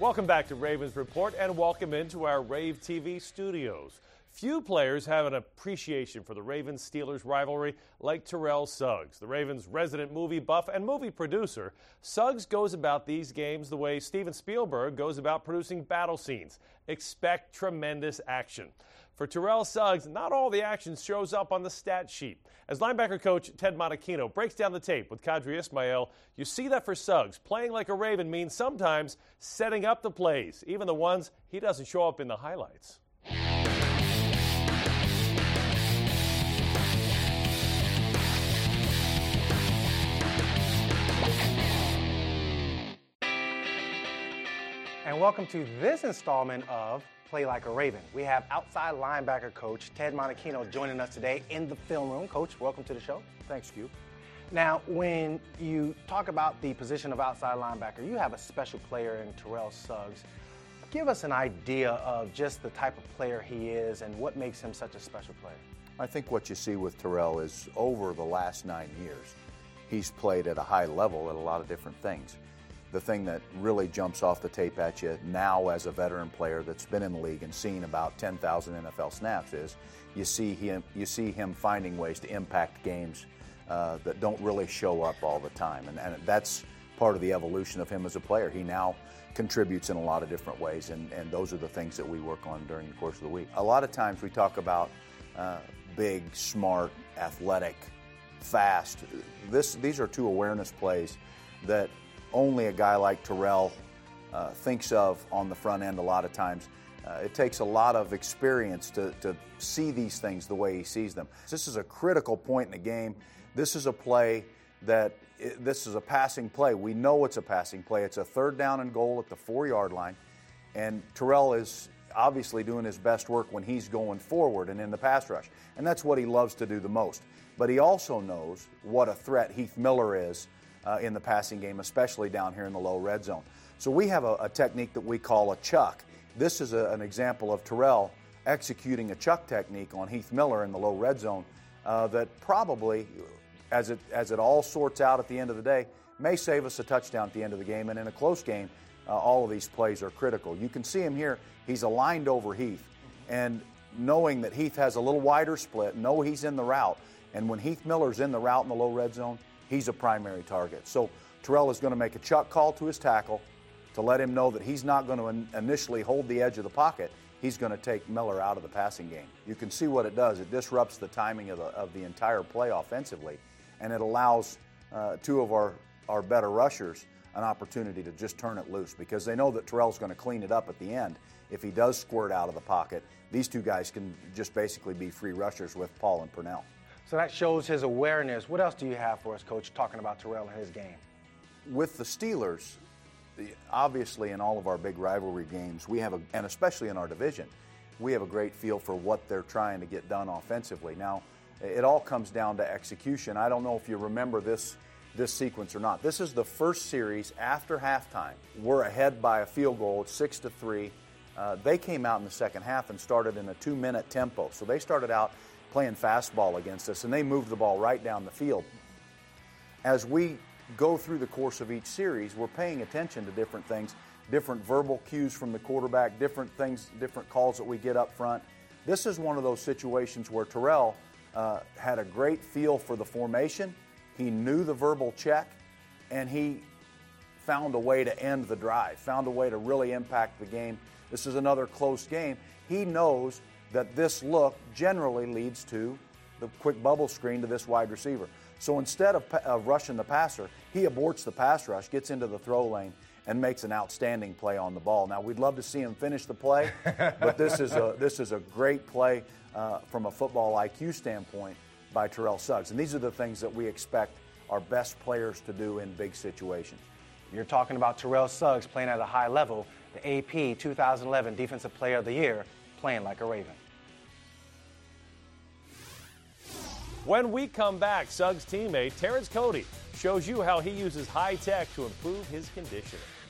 Welcome back to Ravens Report and welcome into our Rave TV studios. Few players have an appreciation for the Ravens-Steelers rivalry like Terrell Suggs. The Ravens' resident movie buff and movie producer, Suggs goes about these games the way Steven Spielberg goes about producing battle scenes. Expect tremendous action. For Terrell Suggs, not all the action shows up on the stat sheet. As linebacker coach Ted Monachino breaks down the tape with Kadri Ismail, you see that for Suggs, playing like a Raven means sometimes setting up the plays, even the ones he doesn't show up in the highlights. And welcome to this installment of Play Like a Raven. We have outside linebacker coach Ted Monachino joining us today in the film room. Coach, welcome to the show. Thanks, Q. Now, when you talk about the position of outside linebacker, you have a special player in Terrell Suggs. Give us an idea of just the type of player he is and what makes him such a special player. I think what you see with Terrell is over the last 9 years, he's played at a high level at a lot of different things. The thing that really jumps off the tape at you now as a veteran player that's been in the league and seen about 10,000 NFL snaps is you see him finding ways to impact games that don't really show up all the time. And that's part of the evolution of him as a player. He now contributes in a lot of different ways, and those are the things that we work on during the course of the week. A lot of times we talk about big, smart, athletic, fast. These are two awareness plays that only a guy like Terrell thinks of on the front end a lot of times. It takes a lot of experience to see these things the way he sees them. This is a critical point in the game. This is a play this is a passing play. We know it's a passing play. It's a 3rd down and goal at the 4-yard line. And Terrell is obviously doing his best work when he's going forward and in the pass rush. And that's what he loves to do the most. But he also knows what a threat Heath Miller is in the passing game, especially down here in the low red zone. So we have a technique that we call a chuck. This is an example of Terrell executing a chuck technique on Heath Miller in the low red zone that probably, as it all sorts out at the end of the day, may save us a touchdown at the end of the game. And in a close game, all of these plays are critical. You can see him here. He's aligned over Heath. And knowing that Heath has a little wider split, know he's in the route. And when Heath Miller's in the route in the low red zone, he's a primary target. So Terrell is going to make a chuck call to his tackle to let him know that he's not going to initially hold the edge of the pocket. He's going to take Miller out of the passing game. You can see what it does. It disrupts the timing of the entire play offensively, and it allows two of our better rushers an opportunity to just turn it loose because they know that Terrell's going to clean it up at the end. If he does squirt out of the pocket, these two guys can just basically be free rushers with Paul and Purnell. So that shows his awareness. What else do you have for us, Coach, talking about Terrell and his game? With the Steelers, obviously in all of our big rivalry games, and especially in our division, we have a great feel for what they're trying to get done offensively. Now, it all comes down to execution. I don't know if you remember this sequence or not. This is the first series after halftime. We're ahead by a field goal. It's 6-3. They came out in the second half and started in a 2-minute tempo. So they started out playing fastball against us, and they moved the ball right down the field. As we go through the course of each series, we're paying attention to different things, different verbal cues from the quarterback, different things, different calls that we get up front. This is one of those situations where Terrell had a great feel for the formation. He knew the verbal check, and he found a way to end the drive, found a way to really impact the game. This is another close game. He knows that this look generally leads to the quick bubble screen to this wide receiver. So instead of rushing the passer, he aborts the pass rush, gets into the throw lane, and makes an outstanding play on the ball. Now, we'd love to see him finish the play, but this is a great play from a football IQ standpoint by Terrell Suggs. And these are the things that we expect our best players to do in big situations. You're talking about Terrell Suggs playing at a high level, the AP 2011 Defensive Player of the Year, playing like a Raven. When we come back, Suggs' teammate Terrence Cody shows you how he uses high tech to improve his conditioning.